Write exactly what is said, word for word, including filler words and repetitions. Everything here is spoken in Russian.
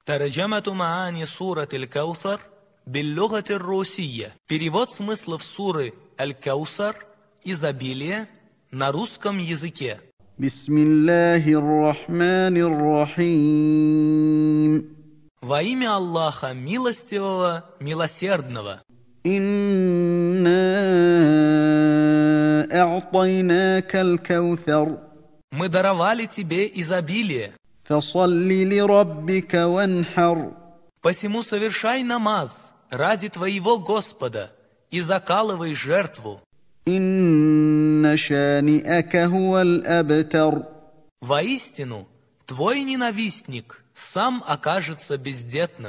ترجمة معاني سورة الكوثر باللغة الروسية. Перевод смыслов суры Аль-Каусар, изобилие, на русском языке. بسم الله الرحمن الرحيم. Во имя Аллаха Милостивого, Милосердного. إنا أعطيناك الكوثر. Мы даровали тебе изобилие. فصل لربك وانحر. Посему совершай намаз ради твоего Господа и закалывай жертву. إن شانئك هو الأبتر. Воистину, твой ненавистник сам окажется бездетным.